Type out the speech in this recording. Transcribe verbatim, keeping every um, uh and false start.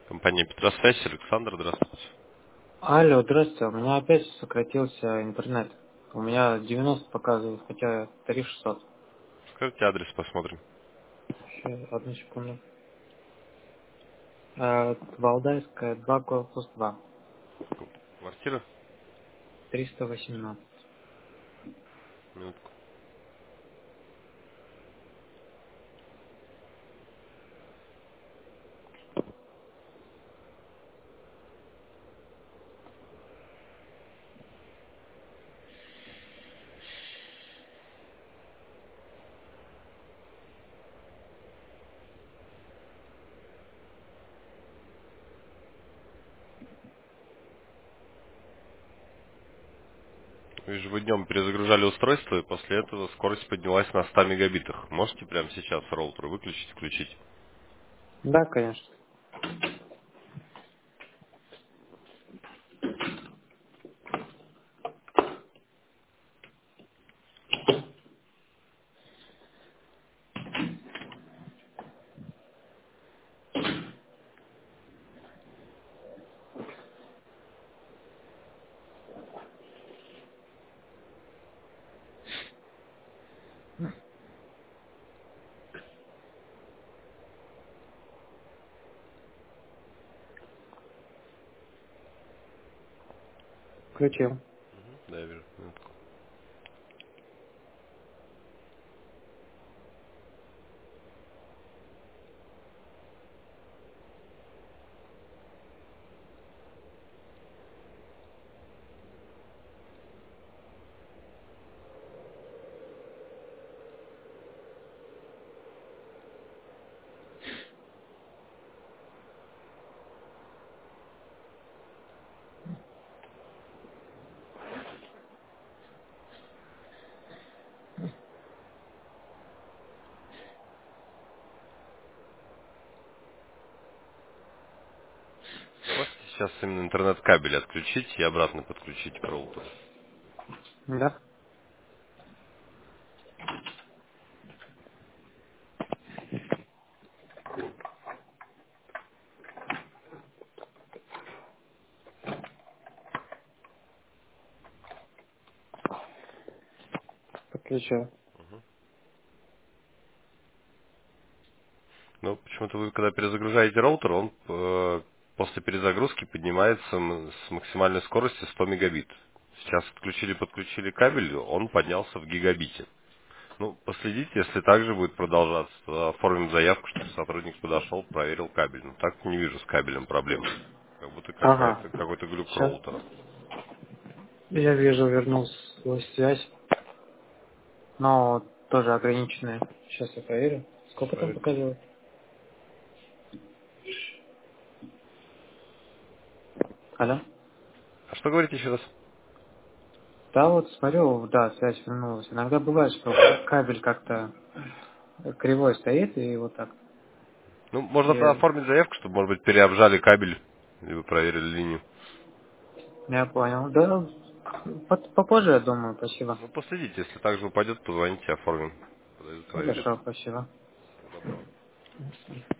Компания Петросвязь, Александр, здравствуйте. Алло, здравствуйте. У меня опять сократился интернет. У меня девяносто показывает, хотя три шестьсот. Скажите адрес, посмотрим. Щас, одну секунду. Э, Валдайская, два, корпус два. Квартира? триста восемнадцать. Минутку. Вижу, вы днем перезагружали устройство, и после этого скорость поднялась на ста мегабитах. Можете прямо сейчас роутер выключить, включить? Да, конечно. Включил. Да, я вижу. Минутку. Можете сейчас именно интернет-кабель отключить и обратно подключить к роутеру. Да? Подключил. Но почему-то вы, когда перезагружаете роутер, он э, после перезагрузки поднимается м- с максимальной скоростью сто мегабит. Сейчас отключили, подключили кабель, он поднялся в гигабите. Ну, последите, если так же будет продолжаться, то оформим заявку, чтобы сотрудник подошел, проверил кабель. Ну, так не вижу с кабелем проблем. Как будто Ага. какая-то, какой-то глюк Сейчас. роутера. Я вижу, вернулась связь. Но тоже ограниченная. Сейчас я проверю. Сколько там Проверьте. показывает? Алло? А что говорите еще раз? Да, вот смотрю, да, связь вернулась. Иногда бывает, что кабель как-то кривой стоит и вот так. Ну, можно Я, оформить заявку, чтобы, может быть, переобжали кабель, либо проверили линию. я понял. Да, по- попозже, я думаю, спасибо. Ну, последите, если так же упадет, позвоните, оформим. Подойдут, проверят. Хорошо, спасибо. Всего доброго.